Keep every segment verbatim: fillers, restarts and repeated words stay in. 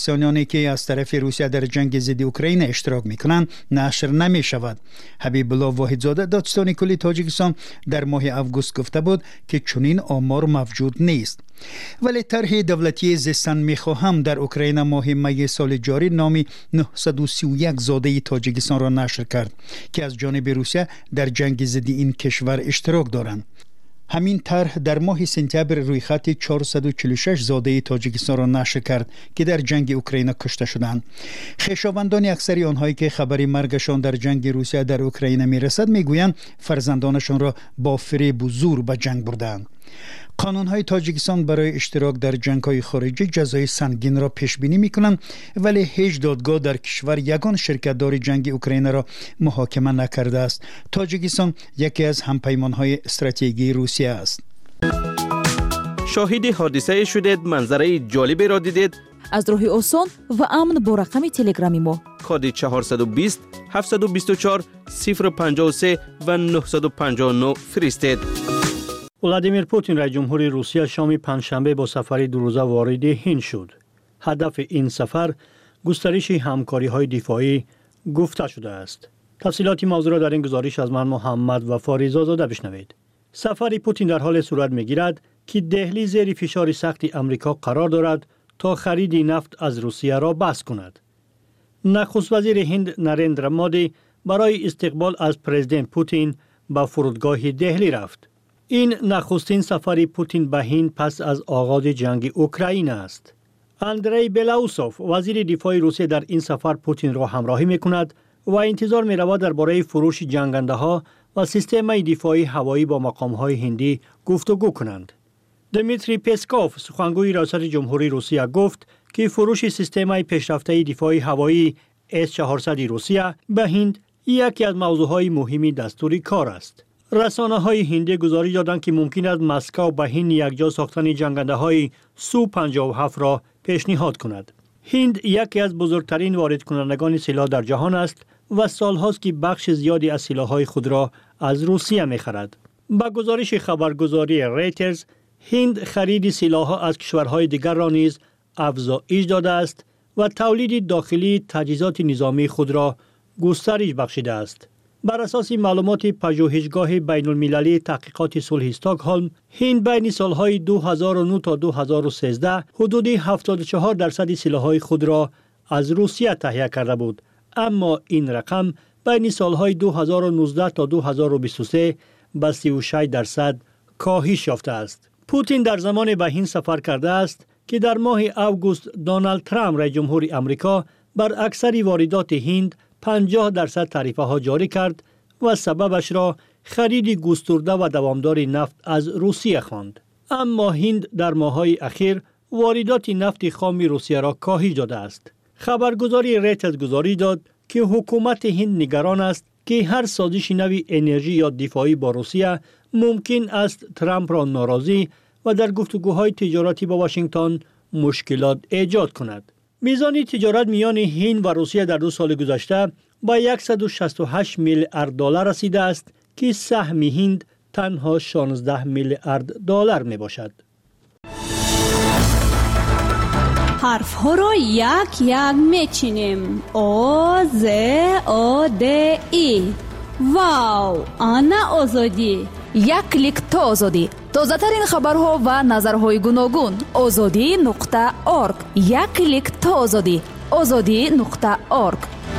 سیانانی که از طرف روسیه در جنگ ضد اوکراین اشتراک میکنند نشر نمی شود. حبیب الله واحدزاده دادستان کلی تاجیکستان در ماه اوگوست گفته بود که چنین آمار موجود نیست. ولی طرح دولتی زستان میخواهم در اوکراین ماه می سال جاری نامی نهصد و سی و یک زاده تاجیکستان را نشر کرد که از جانب روسیه در جنگ ضد این کشور اشتراک دارند. همین طرح در ماه سپتامبر روی خط چهارصد و چهل و شش زاده تاجیکستان را نشر کرد که در جنگ اوکراین کشته شدند. خویشاوندان اکثری آنهایی که خبری مرگشان در جنگ روسیه در اوکراین میرسد میگویند فرزندانشان را با فریب و زور به جنگ بردند. قانون‌های تاجیکستان برای اشتراک در جنگ‌های خارجی جزای سنگین را پیش بینی می‌کنند، ولی هیچ دادگاه در کشور یگان شرکت‌دار جنگ اوکراین را محاکمه نکرده است. تاجیکستان یکی از همپیمان‌های استراتژیکی روسیه است. شاهد حادثه شدید، منظره جالبی را دیدید؟ از راه آسان و امن با رقم تلگرامی ما کد چهارصد و بیست هفتصد و بیست و چهار صفر پنجاه و سه و نهصد و پنجاه و نه فرستید. ولادیمیر پوتین رئیس جمهور روسیه شام پنجشنبه با سفری دو روزه وارد هند شد. هدف این سفر گسترش همکاری‌های دفاعی گفته شده است. تفصیلات موضوع را در این گزارش از من محمد وفا رضازاده بشنوید. سفر پوتین در حال صورت می‌گیرد که دهلی زیر فشار سخت امریکا قرار دارد تا خرید نفت از روسیه را بس کند. نخست وزیر هند نریندرا مودی برای استقبال از پرزیدنت پوتین به فرودگاه دهلی رفت. این نخستین سفر پوتین به هند پس از آغاز جنگ اوکراین است. اندری بلاوسوف وزیر دفاع روسیه در این سفر پوتین را همراهی می‌کند و انتظار می‌رود درباره فروش جنگنده‌ها و سیستم دفاعی هوایی با مقام‌های هندی گفتگو کنند. دمیتری پسکوف سخنگوی ریاست جمهوری روسیه گفت که فروش سیستم پیشرفته دفاعی هوایی اس چهارصد روسیه به هند یکی از موضوعهای مهمی دستور کار است. رسانه‌های هندی گزارش دادند که ممکن است مسکو به هند یکجا ساختن جنگنده‌های سو پنجاه و هفت را پیشنهاد کند. هند یکی از بزرگترین وارد کنندگان سلاح در جهان است و سال‌هاست که بخش زیادی از سلاح‌های خود را از روسیه می‌خرد. با گزارش خبرگزاری ریترز، هند خرید سلاح‌ها از کشورهای دیگر را نیز افزایش داده است و تولید داخلی تجهیزات نظامی خود را گسترش بخشیده است. بر اساس معلومات پژوهشگاه بین المللی تحقیقات صلح استکهلم، هند بین سالهای دو هزار و نه تا دو هزار و سیزده حدود هفتاد و چهار درصد سلاح‌های خود را از روسیه تهیه کرده بود، اما این رقم بین سالهای دو هزار و نوزده تا دو هزار و بیست و سه به سی و شش درصد کاهش یافته است. پوتین در زمان به هند سفر کرده است که در ماه اوگوست دونالد ترامپ رئیس جمهور آمریکا بر اکثر واردات هند پنجاه درصد تعرفه ها جاری کرد و سببش را خرید گسترده و دوامدار نفت از روسیه خواند. اما هند در ماه‌های اخیر واردات نفت خام روسیه را کاهش داده است. خبرگزاری ریترز گزارش داد که حکومت هند نگران است که هر سازش نوی انرژی یا دفاعی با روسیه ممکن است ترامپ را ناراضی و در گفتگوهای تجارتی با واشنگتن مشکلات ایجاد کند. میزان تجارت میان هند و روسیه در دو سال گذشته با صد و شصت و هشت میلیارد دلار رسیده است که سهم هند تنها شانزده میلیارد دلار می باشد. حرف ها را یک یک می چینیم. او ز او د ای. واو، آنا آزادی. یک کلیک تا آزادی. تازه ترین خبرها و نظرهای گوناگون. آزادی نقطه ارگ. یک کلیک تا آزادی. آزادی نقطه ارگ.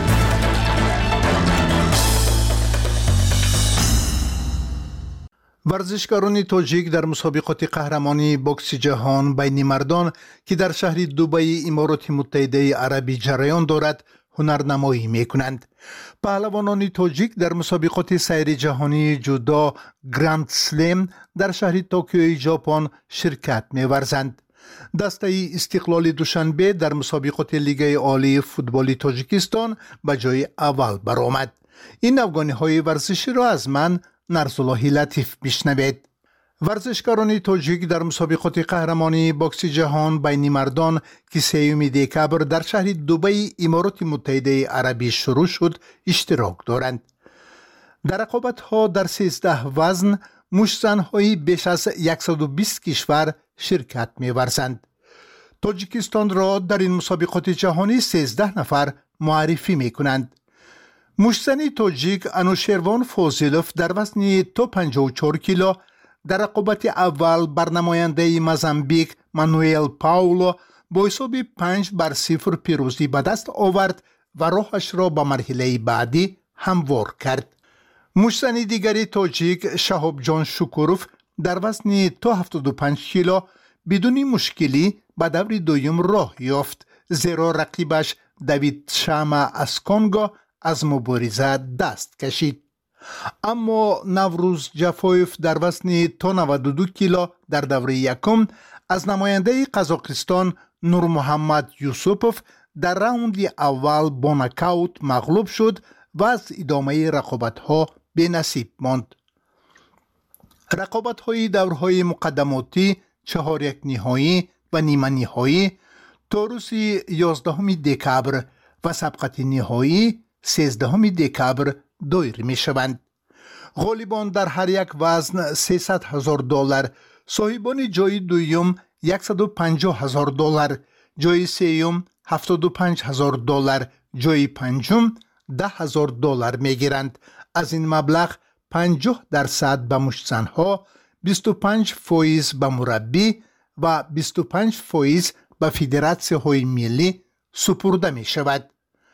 ورزشکاران تاجیک در مسابقات قهرمانی بوکس جهان بین مردان که در شهر دبی امارات متحده عربی جریان دارد هنرنمایی میکنند. پهلوانان تاجیک در مسابقات سیر جهانی جودو گراند سلم در شهر توکیو ژاپن شرکت می‌ورزند. دسته استقلال دوشنبه در مسابقات لیگ عالی فوتبال تاجیکستان به جای اول برآمد. این افغانی‌های ورزشی را از من نرسالله لطیف بشنوید. ورزشکاران تاجیک در مسابقات قهرمانی بوکس جهان بین مردان که سوم دکبر در شهر دبی امارات متحده عربی شروع شد اشتراک دارند. در رقابت‌ها در سیزده وزن مشت‌زن‌های بیش از صد و بیست کشور شرکت می‌ورزند. تاجیکستان را در این مسابقات جهانی سیزده نفر معرفی می کنند. مشتزنی تاجیک انوشیروان فوزیلوف در وزن تا پنجاه و چهار کیلو در رقابت اول بر نماینده موزامبیک مانوئل پاولو با حساب پنج بر صفر پیروزی به دست آورد و راهش را به مرحله بعدی هموار کرد. مشتزن دیگری تاجیک شهاب جان شکوروف در وزن تا هفتاد و پنج کیلو بدون مشکلی به دور دوم راه یافت، زیرا رقیبش دوید شاما از کنگو از مبارزه دست کشید. اما نوروز جفایف در وزن تا نود و دو کیلو در دوره یکم از نماینده قزاقستان نور محمد یوسوپوف در راوند اول با نکاوت مغلوب شد و از ادامه رقابت ها به نصیب ماند. رقابت های دورهای مقدماتی چهار یک نهایی و نیمه نهایی تا روز یازدهم دکبر و سبقت نهایی سیزدهم دکبر دایر می شوند. غالبان در هر یک وزن سیصد هزار دلار، صاحبان جای دوم صد و پنجاه هزار دلار، جای سوم هفتاد و پنج هزار دلار، جای پنجم ده هزار دلار می گیرند. از این مبلغ پنجاه درصد به مشتزنها، بیست و پنج فایز به مربی و بیست و پنج فایز به فدراسیون های ملی سپرده می شود.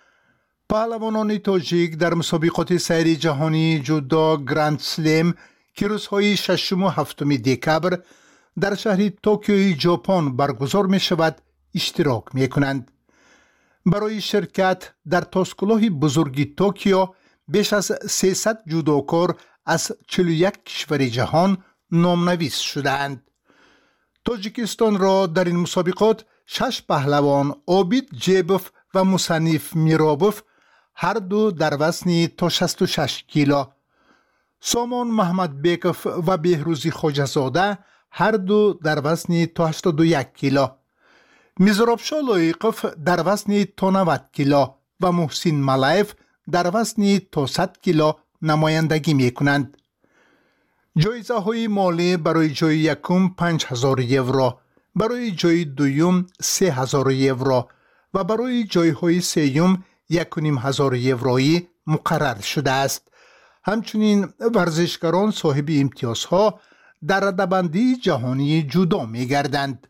پهلوانان تاجیک در مسابقات سیری جهانی جودو گراند سلم که روزهای ششم و هفتم دکبر در شهر توکیوی ژاپن برگزار می شود اشتراک می کنند. برای شرکت در تاسکولاه بزرگ توکیو بیش از سیصد جودوکار از چهل و یک کشور جهان نامنویس شدند. تاجیکستان را در این مسابقات شش پهلوان عابد جیبوف و مصنف میرابوف هر دو در وزن تا شصت و شش کیلو، سامان محمد بیکوف و بهروزی خواجه‌زاده هر دو در وزن تا هشتاد و یک کیلو، میزرابشاه لایقوف در وزن تا نود کیلو و محسن ملایف در وزن تا صد کیلو نمایندگی می کنند. جایزه های مالی برای جای یکم پنج هزار یورو، برای جای دوم سه هزار یورو و برای جای های سوم یک و نیم هزار یورویی مقرر شده است. همچنین ورزشکاران صاحب امتیازها در رده‌بندی جهانی جودو می گردند.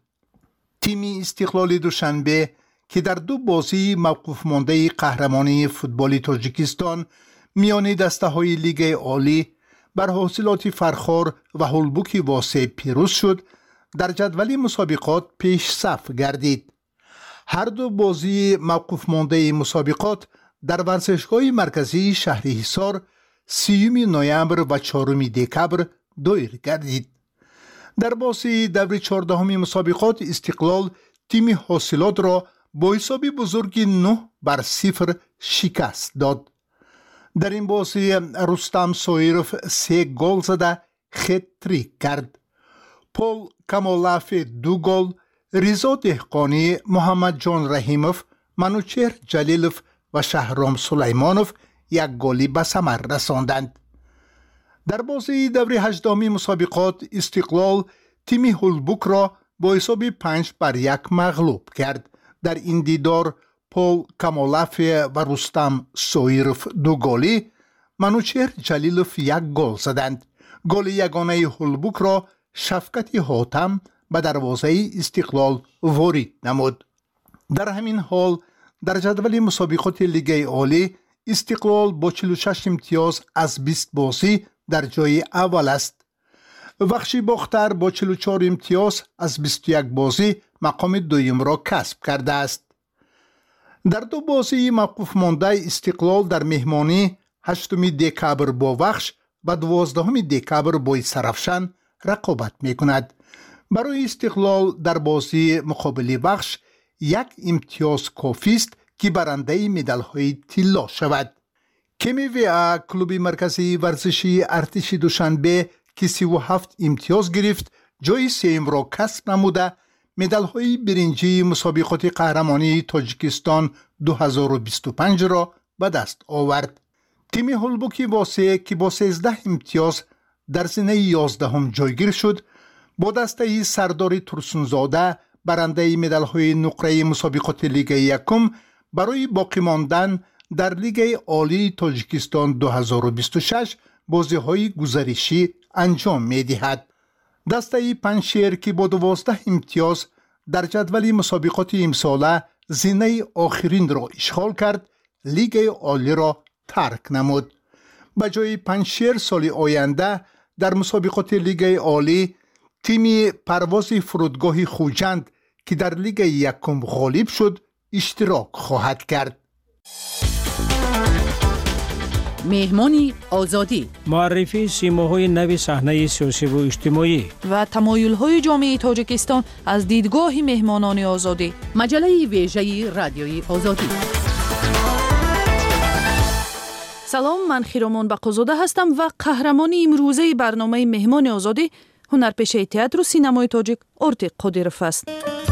تیم استقلال دوشنبه که در دو بازی موقوف مانده قهرمانی فوتبال تاجیکستان میان دسته های لیگ عالی بر حاصلات فرخار و هولبوک واسه پیروز شد، در جدول مسابقات پیش صف گردید. هر دو بازی موقوف مانده مسابقات در ورزشگاه مرکزی شهر حصار سیوم نوامبر و چهارم دکبر دایر گردید. در بازی دور چهاردهم مسابقات استقلال تیم حاصلات را با حساب بزرگ نه بر صفر شکست داد. در این بازی رستم سویروف سه گل زده خط-تریک کرد. پول کمالاف دو گل، رضا دهقانی، محمد جان رحیموف، منوچهر جلیلوف و شهرام سلیمانوف یک گلی به ثمر رساندند. در بازی دور هجدهم مسابقات استقلال تیم هولبوک را با حساب پنج بر یک مغلوب کرد. در این دیدار پول کمالاف و رستم سویروف دو گلی، منوچهر جلیلوف یک گل زدند. گل یگانه هولبوک را شفقت حاتم به دروازه استقلال وارد نمود. در همین حال در جدول مسابقات لیگ عالی استقلال با چهل و شش امتیاز از بیست بازی در جای اول است. وخشی باختر با چهل و چهار امتیاز از بیست و یک بازی مقام دوم را کسب کرده است. در دو بازی موقوف مانده استقلال در مهمانی هشتم دکبر با وخش و دوازدهم دکبر با سرافشان رقابت می کند. برای استقلال در بازی مقابل وخش یک امتیاز کافی است که برنده مدال های طلا شود. کمی وی کلوب مرکزی ورزشی ارتش دوشنبه که سی و هفت امتیاز گرفت جای سوم را کسب نموده مدال های برنجی مسابقات قهرمانی تاجیکستان دو هزار و بیست و پنج را به دست آورد. تیم هولبوک واسه که با سیزده امتیاز در زینه یازدهم جایگیر شد با دسته سردار ترسونزاده برنده مدال‌های نقره مسابقات لیگ یکم برای باقی ماندن در لیگ عالی تاجیکستان دو هزار و بیست و شش بازی‌های گزارشی انجام می‌دهد. دسته پنجشیر که با دوازده امتیاز در جدول مسابقات امساله زینه آخرین را اشغال کرد، لیگ عالی را ترک نمود. به جای پنجشیر سال آینده در مسابقات لیگ عالی تیم پرواز فرودگاه خوجند که در لیگ یکم غالب شد اشتراک خواهد کرد. مهمانی آزادی، معرفی سیماهای نو صحنه سیاسی و اجتماعی و تمایل‌های جامعه تاجیکستان از دیدگاه مهمانان آزادی. مجله ویژه رادیوی آزادی. سلام، من خیرامان بقازاده هستم و قهرمان امروزه برنامه مهمان آزادی هنرپیشه تئاتر و سینمای تاجیک ارتیق قادیروف است.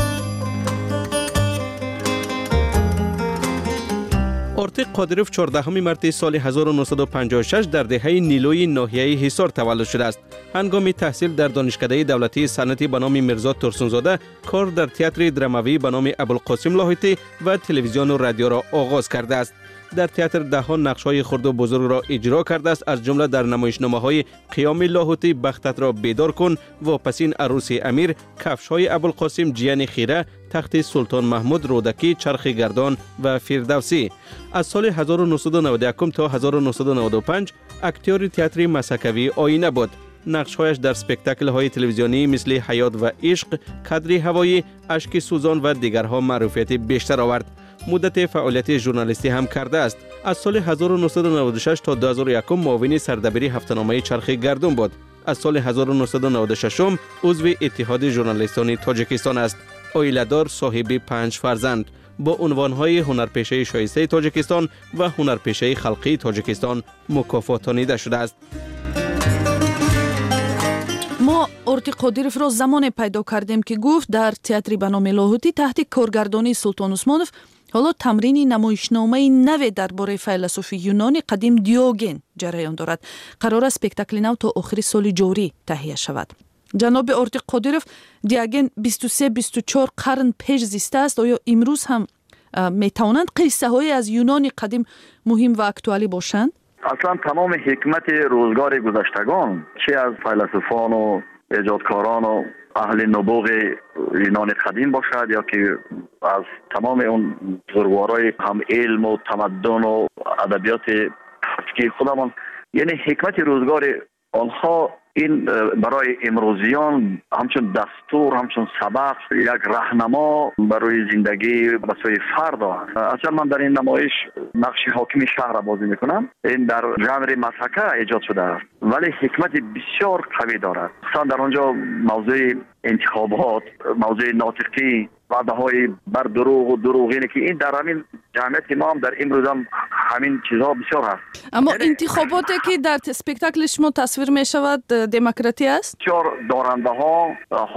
ارتیق قادیروف چهاردهم مارس سال هزار و نهصد و پنجاه و شش در دهه نیلوی ناحیه حصار تولد شده است. هنگام تحصیل در دانشکده دولتی صنعتی به نام میرزا ترسونزاده کار در تئاتر دراموی به نام ابوالقاسم لاهوتی و تلویزیون و رادیو را آغاز کرده است. در تئاتر ده‌ها نقش‌های خرد و بزرگ را اجرا کرده است، از جمله در نمایشنامه‌های قیام لاهوتی، بختت را بیدار کن، واپسین عروس امیر، کفش‌های ابوالقاسم، جیان خیره، تخت سلطان محمود، رودکی، چرخ گردان و فردوسی. از سال هزار و نهصد و نود و یک تا هزار و نهصد و نود و پنج اکتور تئاتر مسکوی آینه بود. نقش‌هایش در اسپکتاکل‌های تلویزیونی مثل حیات و عشق، کادری هوایی، اشک سوزان و دیگرها معروفیت بیشتر آورد. مدت فعالیت ژورنالیستی هم کرده است. از سال هزار و نهصد و نود و شش تا دو هزار و یک معاون سردبیری هفته‌نامه چرخ گردون بود. از سال هزار و نهصد و نود و شش عضو اتحاد ژورنالیستان تاجیکستان است. عائله‌دار، صاحب پنج فرزند، با عنوان‌های هنرپیشه شایسته تاجیکستان و هنرپیشه خلقی تاجیکستان مکافاتانیده شده است. ما ارتیق قادیروف را زمان پیدا کردیم که گفت در تئاتر به نام لاهوتی تحت کارگردانی سلطان عثمانوف حالا تمرین نمایشنامه نو درباره فیلسوف یونانی قدیم دیوگن جریان دارد. قرار است اسپکتاکل نو تا آخر سال جاری تهیه شود. جناب ارتیق قادیروف، دیوگن بیست و سه بیست و چهار قرن پیش زیسته است. آیا امروز هم می توانند قصه های از یونان قدیم مهم و اکتوالی باشند؟ اصلا تمام حکمت روزگار گذشتگان، چه از فیلسوفان و ایجادکاران و اهل نبوغ یونان قدیم باشد یا که از تمام اون بزرگوارای هم علم و تمدن و ادبیات که خودمان، یعنی حکمت روزگار آنها این برای امروزیان همچون دستور، همچون سبق، یک راهنما برای زندگی بسیار فرد است. اصلا من در این نمایش نقش حاکم شهر بازی میکنم. این در ژانر مسحکه ایجاد شده است ولی حکمت بسیار قوی دارد. مثلا در آنجا موضوع انتخابات، موضوع ناطقی، وعده های بر دروغ و دروغینه که این در همین جمعیت که ما هم در امروز هم همین چیزها بسیار هست. اما انتخاباتی که در اسپکتاکل شما تصویر می شود دموکراتی است؟ بسیار دارنده ها،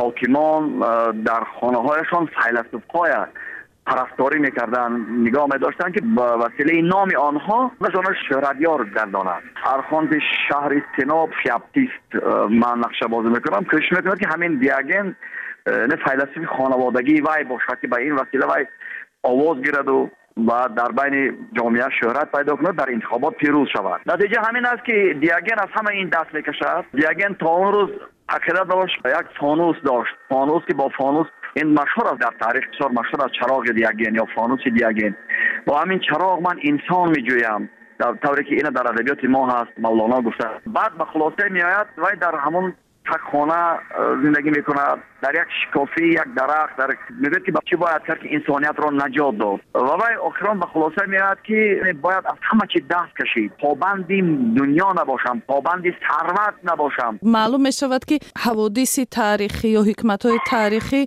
حاکمان در خانه هایشان فیلسوف های پرستاری میکردن، نگاه می‌داشتن که با وسیله نام آنها مثلا شهرتیار گردانند. ارخاند شهر تناب فیاپتیست من نقشه بازی میکنم، کش میکنم که همین دیوگن نه فیلسوف خانوادگی وای باشد که با این وسیله وای آواز گیرد و و در بین جامعه شهرت پیدا کند، در انتخابات پیروز شود. نتیجه همین است که دیوگن از همه این دست میکشد. دیوگن تا اون روز عقیده داشت یک فانوس داشت، فانوس که با فانوس این مشهور است در تاریخ، بسیار مشهور است چراغ دیوگن یا فانوس دیوگن. با همین چراغ من انسان میجویم، در طوری که این در ادبیات ما هست، مولانا گفته. بعد به خلاصه میآید و در همون تک خانه زندگی میکنه، در یک شکافی، یک درخت، در میگه که چی باید کرد که انسانیت را نجات داد. و وای آخران به خلاصه میاد که باید از همه چی دست کشید، پابندی دنیا نباشم، پابندی ثروت نباشم. معلوم میشود که حوادث تاریخی یا حکمت‌های تاریخی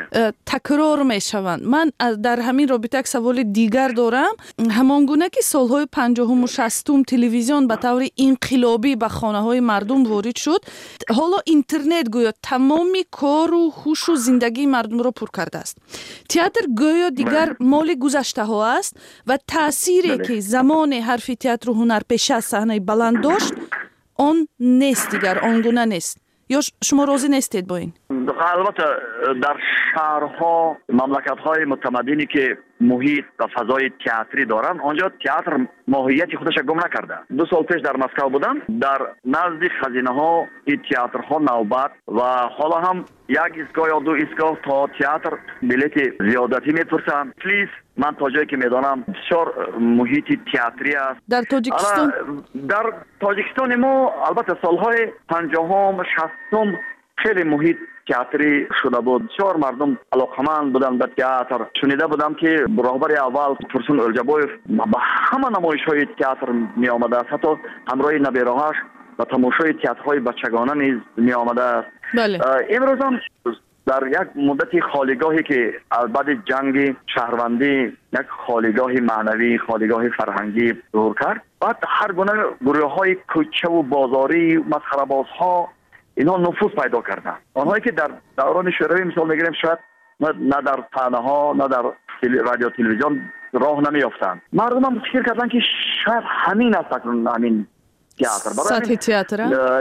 تکرار میشوند. من در همین رابطه یک سوال دیگر دارم. همانگونه که سالهای پنجاهم و شصتم تلویزیون به طور انقلابی به خانه‌های مردم وارد شد، حالا اینترنت گویا تمام کار و هوش و زندگی مردم را پر کرده است. تئاتر گویا دیگر مال گذشته ها است و تأثیری بله. که زمان حرفی تئاتر و هنرپیشه از صحنه بلند داشت آن نیست، دیگر آنگونه نیست. یا شما راضی نیستید با این؟ البته در شهرها مملکت‌های متمدنی که محیط و فضای تئاتری دارن آنجا تئاتر ماهیت خودش گم نکرده. دو سال پیش در مسکو بودم، در نزد خزینه‌ها این تئاترها نوبت و حالا هم یک ایستگاه یا دو ایستگاه تا تئاتر بلیت زیادتی میپرسن. پلیس من تا جایی که میدانم بسیار محیط تئاتری است. در تاجیکستان در تاجیکستان ما البته سالهای پنجاهم شصتم خیلی محیط تئاتری شده بود. بسیار مردم علاقمند بودن به تئاتر. شنیده بودم که راهبر اول فرسون الجبویف به همه نمایش‌های تئاتر می آمده است، حتی همراه نبیره‌هاش و تماشای تئاترهای بچگانه نیز می آمده است. بله. امروز هم در یک مدت خالیگاهی که بعد جنگ شهروندی یک خالیگاه معنوی، خالیگاه فرهنگی ظهور کرد، بعد هر گونه گروه‌های کوچه و بازاری، مسخره‌بازها اینها نفوذ پیدا کردن. آنهایی که در دوران شوروی مثال میگیریم شاید نه در صحنه ها نه در رادیو تلویزیون راه نمیافتند. مردم هم فکر کردن که شاید همین است همین تئاتر. سطح تئاتر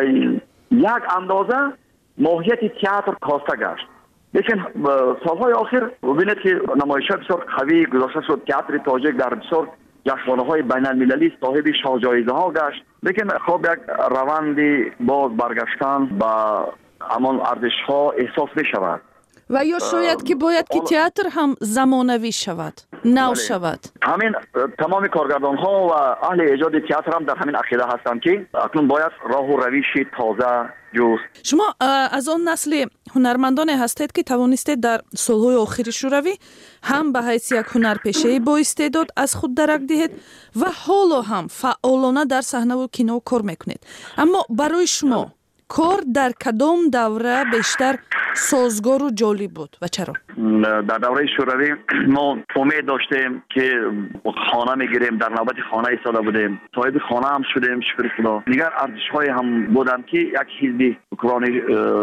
یک اندازه ماهیت تئاتر کاسته گشت. لیکن سالهای آخر ببینید که نمایش‌ها بسیار قوی گذاشته شد. تئاتر تاجیک در بسیار جشنواره‌های بین‌المللی صاحب شاهجایزه‌ها گشت. لیکن خب یک روندی باز برگشتن با همان ارزش‌ها احساس می‌شود. و یا شاید که باید که تئاتر هم زمانوی شود، نو شود. همین تمام کارگردان‌ها و اهل ایجاد تئاتر هم در همین عقیده هستند که اکنون باید راه و روش تازه جست. شما از آن نسل هنرمندان هستید که توانستید در سالهای آخر شوروی هم به حیث یک هنرپیشه با استعداد از خود درک دهید و حالا هم فعالانه در صحنه و کینو کار میکنید. اما برای شما کار در کدام دوره بیشتر سازگار و جالب بود و چرا؟ در دوره شوروی ما امید داشتیم که خانه میگیریم، در نوبت خانه ایستاده بودیم، صاحب خانه هم شدیم شکر خدا. دیگر ارزش‌های هم بودن که یک حزب اوکراینی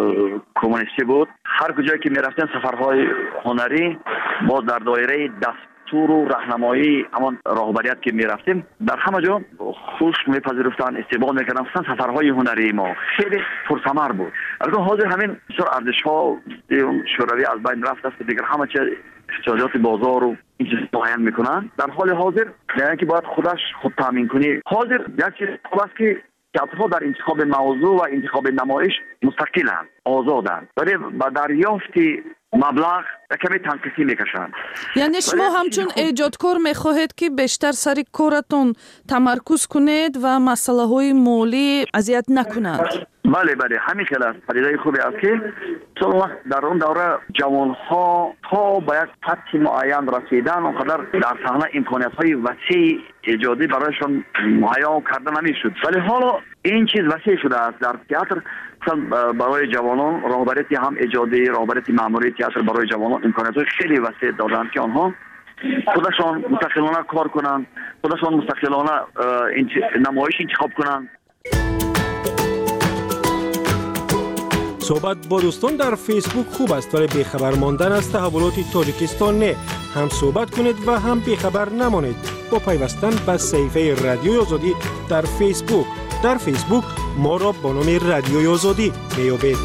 کمونیستی بود. هر کجایی که میرفتیم سفرهای هنری باز در دایره دست تور و راهنمایی همان راهبریت که میرفتیم در همه جا خوش میپذیرفتن، استقبال میکردن. خصوصا سفرهای هنری ما خیلی پرثمر بود. البته حاضر همین بسیار ارزش‌ها شوروی از بین رفت است، دیگر همه چیز احتیاجات بازار و این چیز تعیین میکنن. در حال حاضر یعنی که باید خودش خود تامین کنی. حاضر یک چیز است که تئاترها در انتخاب موضوع و انتخاب نمایش مستقلند، آزادند، ولی با دریافت مبلغ کمی تنقیصی میکشند. یعنی شما همچون ایجادکار میخواهید که بیشتر سر کارتون تمرکز کنید و مسئله های مالی اذیت نکنند؟ بله بله همین خیلی است. پدیده خوبی است که چون وقت در اون دوره جوانها تا به یک سطح معین رسیدن اونقدر در صحنه امکانیت های وسیع ایجادی برایشان مهیا کرده نمیشد، ولی حالا این چیز وسیع شده است. در تئاتر برای جوانان راهبریتی هم ایجادی، راهبریتی مأموری تئاتر برای جوانان امکانیت های خیلی وسیع دادند که آنها خودشان مستقلانه کار کنند، خودشان مستقلانه نمایش انتخاب کنند. صحبت با دوستان در فیسبوک خوب است ولی بیخبر ماندن از تحولات تاجیکستان نه. هم صحبت کنید و هم بیخبر نمانید با پیوستن به صفحه رادیوی آزادی در فیسبوک. در فیسبوک ما را با نام رادیوی آزادی میابید.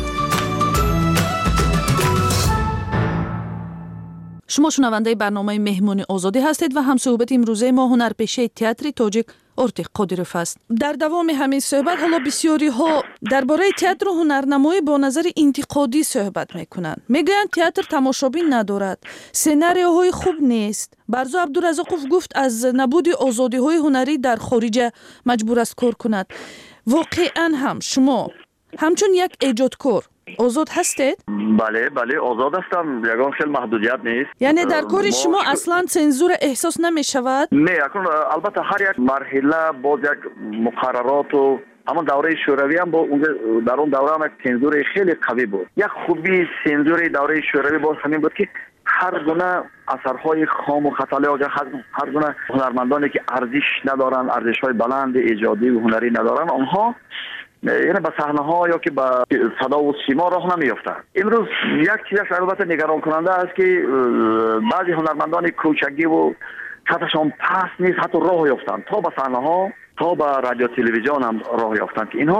شما شنونده برنامه مهمون آزادی هستید و هم صحبت امروزه ما هنرپیشه تئاتر تاجیک ارتق قادیروف است. در دوام همین صحبت حالا بسیاری ها درباره تئاتر و هنرنمایی با نظر انتقادی صحبت میکنند. میگویند تئاتر تماشابین ندارد، سناریوهای خوب نیست. برزو عبدالرزاقوف گفت از نبود آزادی های هنری در خارج مجبور است کار کند. واقعا هم شما همچون یک ایجادکار آزاد هستید؟ بله بله آزاد هستم، یگان خیلی محدودیت نیست. یعنی در کار شما اصلا سنزور احساس نمی شود؟ نه اکنون البته هر یک مرحله باز یک مقررات و اما دوره شوروی هم با در اون دوره هم یک سنزور خیلی قوی بود. یک خوبی سنزور دوره شوروی باز همین بود که هر گونه اثرهای خام و خطاله و هر گونه هنرمندانی که ارزش ندارن، ارزش‌های بلند ایجادی و هنری ندارن، آنها یعنی به صحنه ها یا که به صدا و سیما راه نمیافتند. امروز یک چیزش البته نگران کننده است که بعضی هنرمندان کوچگی و سطحشان پست نیست حتی راه یافتند تا به صحنه ها تا به رادیو تلویزیون هم راه یافتند که اینها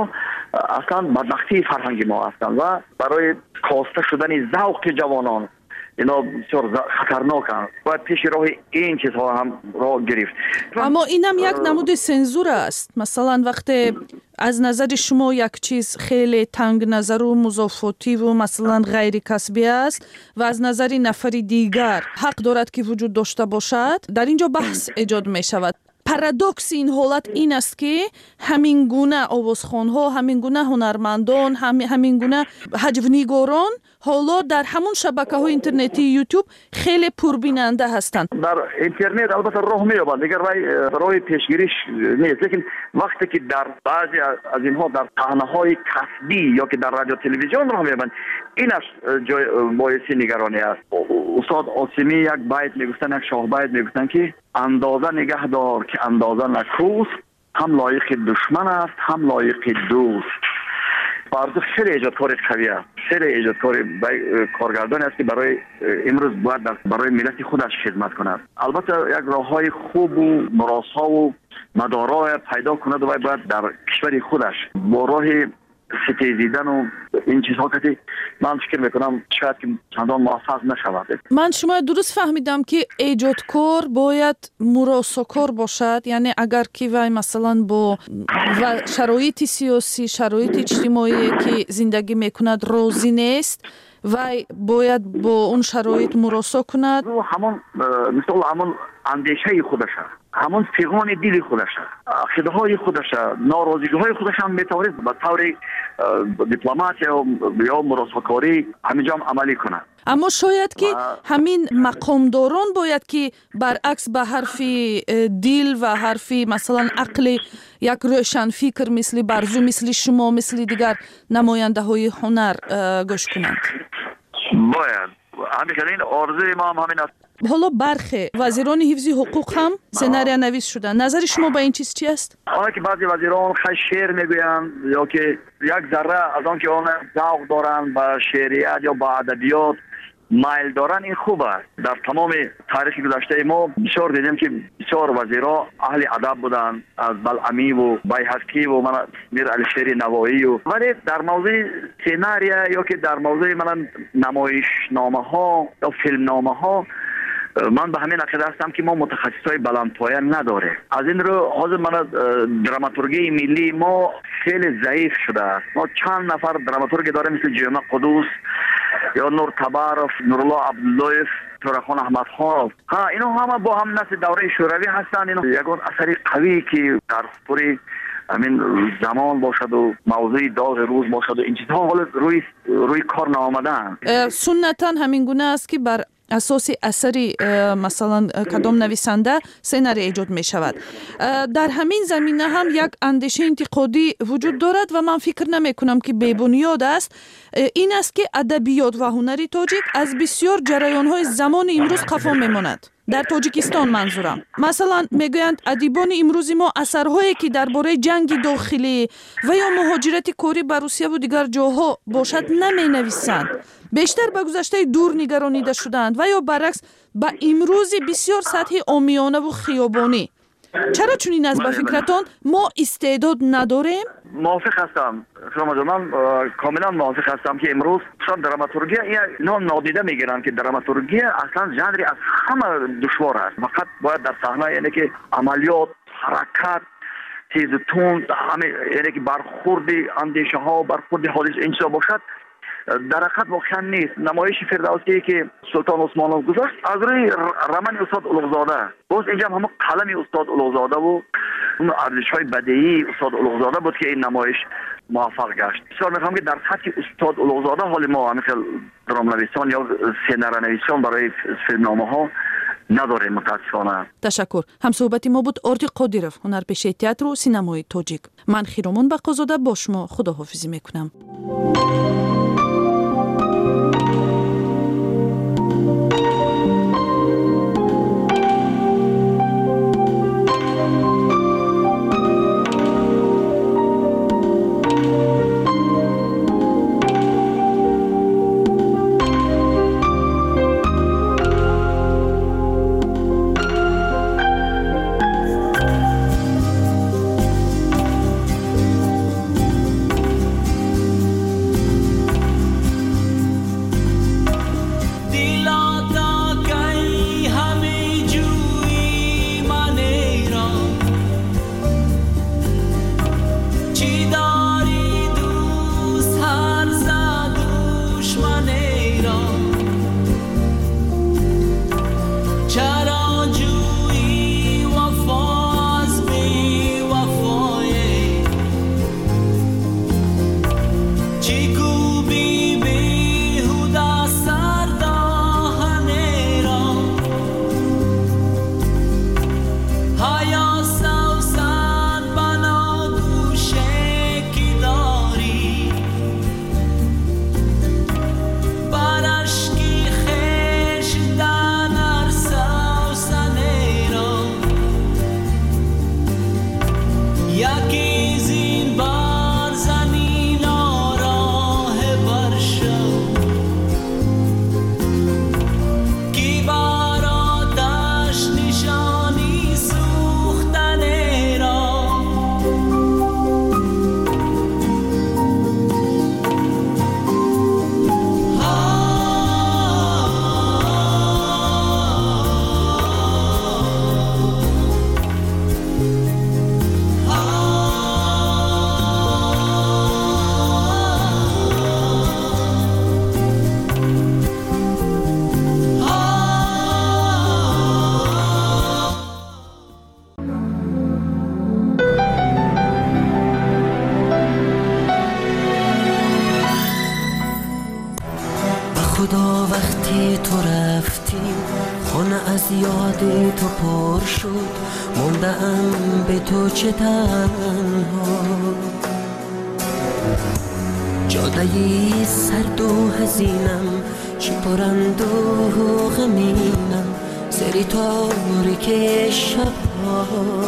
اصلا بدبختی فرهنگ ما هستند و برای کاسته شدن ذوق جوانان اینا بسیار خطرناکند. باید پیش راه این چیزها هم راه گرفت. اما اینم یک نمود سنزور است. مثلا وقتی از نظر شما یک چیز خیلی تنگ نظر و مضافاتی و مثلا غیر کسبی است و از نظر نفری دیگر حق دارد که وجود داشته باشد، در اینجا بحث ایجاد می شود. پارادوکس این حالت این است که همین گونه آوازخوان‌ها، همین گونه هنرمندان، همین گونه هجونیگاران حالا در همون شبکه‌های اینترنتی یوتیوب خیلی پربیننده هستند. در اینترنت البته راه می‌یابند، دیگر راه راه پیشگیریش نیست، لیکن وقتی که در بعضی از اینها در صحنه‌های کسبی یا که در رادیو تلویزیون راه می‌یابند، اینش جای باعث نگرانی است. استاد عاصمی یک بیت میگفتن، یک شاه بیت میگفتن که اندازه نگه دار که اندازه نکوست، هم لایق دشمن است هم لایق دوست. بارزو خیلی ایجادکار قوی است، خیلی ایجادکار کارگردانی است که برای امروز باید برای ملت خودش خدمت کند. البته یک راههای خوب و مراسا و مدارا پیدا کند و باید در کشور خودش با راه ستیزیدن و این چیزها که من فکر میکنم شاید که چندان موفق نشود. من شما درست فهمیدم که ایجادکار باید مراساکار باشد، یعنی اگر که وای مثلا با و شرایط سیاسی، شرایط اجتماعی که زندگی میکند راضی نیست، وای باید با اون شرایط مراسا کند. همون مثل همون اندیشه خودش، همون فیغان دل خودش، خداهای خودش، ناراضی‌های خودش هم میتواند به طور دیپلماسی یا مراساکاری همینجا عملی کنه. اما شاید که همین مقامداران باید که برعکس به حرف دل و حرف مثلا عقل یک روشن فکر مثل برزو، مثل شما، مثل دیگر نماینده های هنر گوش کنند. باید همین آرزوی ما هم همین است. حالا برخی وزیران حفظ حقوق هم سناریو نویس شدن. نظر شما به این چیز چی است؟ آنها که بعضی وزیران خیلی شعر میگویند یا که یک ذره از آن که آن ذوق دارند به شعریت یا به ادبیات مایل دارن، این خوب است. در تمام تاریخ گذشته ما بسیار دیدیم که بسیار وزیرا اهل ادب بودند، از بلعمی و بیهقی و من میر علیشیر نوایی و ولی در موضوع سیناریا یا که در موضوع من نمایشنامه ها یا فیلم نامه ها من به همین عقیده هستم که ما متخصصای بلندپایه نداره. از این رو حاضر من دراماتورگی ملی ما خیلی ضعیف شده است. ما چند نفر دراماتورگ داریم مثل جیما قدوس یا نور تبارف، نورالله عبداللهیف، تورخان احمد خان. ها اینا همه با هم نسل دوره شوروی هستند. اینا یگان اثری قوی که در پوری همین زمان باشد و موضوع داغ روز باشد و این چیزها حالا روی روی کار نآمدن. سنتاً همین گونه است که بر اساس اثری مثلا کدام نویسنده سناریو ایجاد می شود. در همین زمینه هم یک اندیشه انتقادی وجود دارد و من فکر نمی کنم که بی بنیاد است. این است که ادبیات و هنر تاجیک از بسیار جریان های زمان امروز خفا می ماند. در تاجیکستان منظورم. مثلا میگویند ادیبان امروزی ما اثرهایی که درباره جنگ داخلی و یا مهاجرت کاری به روسیه و دیگر جاها باشد نمی نویسند. بیشتر به گذشته دور نگرانیده شدند و یا برعکس به امروزی بسیار سطحی عامیانه و خیابانی. چرا چنین است به فکرتان ما استعداد نداریم؟ موافق هستم. شما من کاملا موافق هستم که امروز شان دراماتورگی اینا نادیده میگیرن که دراماتورگی اصلا ژانری از همه دشوار است. فقط باید در صحنه یعنی که عملیات، حرکت، تیز و تند، همه یعنی که برخورد اندیشه ها، برخورد حادث اینجا باشد. در حقیقت واقعا نیست. نمایش فردوسی که سلطان عثمانov گذاشت از روی رمن استاد اولوغزاده، باز اینجا هم قلم استاد اولوغزاده و اون ارزش‌های بدیعی استاد اولوغزاده بود که این نمایش موفق گشت. بسیار می‌خوام که در سطح استاد اولوغزاده حال ما مثل درام‌نویسان یا سیناریونویسان برای فیلمنامه‌ها نداره متاسفانه. تشکر. هم صحبت ما بود آرتی قادیروف، هنرپیشه تئاتر و سینمای تاجیک. من خیرامون بقازاده با شما خداحافظی میکنم. پر شد موندم به تو چه تنها جادهی سرد و حزینم چه پرند و غمینم سری تاریک شبها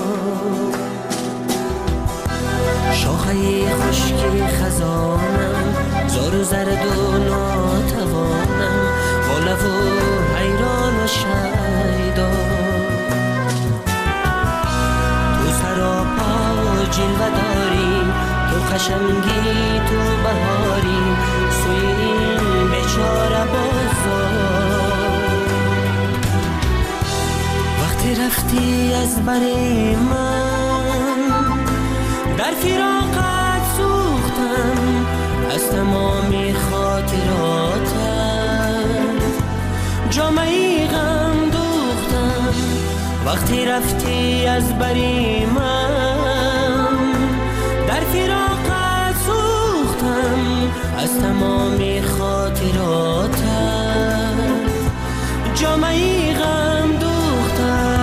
شاخه خشک خزانم زار و زرد و ناتوانم والا و حیران و شیدا تو سراپا جلوه داری تو خشمگی تو بهاری سوی این بیچاره بازار وقتی رفتی از بر من در فراقت سوختم از تمامی خاطراتت جامعی غم دوختم وقتی رفتی از بری من در فراقت سوختم از تمامی خاطراتت جامعی غم دوختم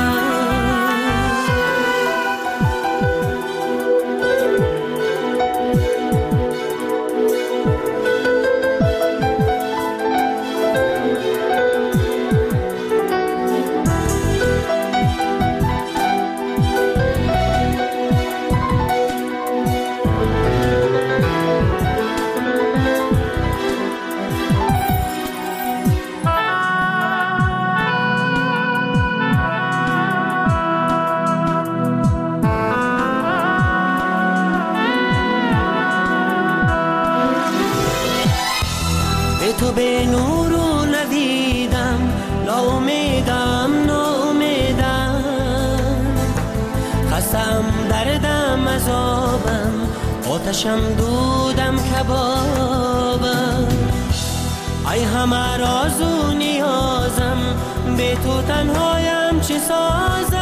تو به نور و ندیدم ناامیدم ناامیدم خستم دردم عذابم آتشم دودم کبابم ای همه راز و نیازم به تو تنهایم چه سازم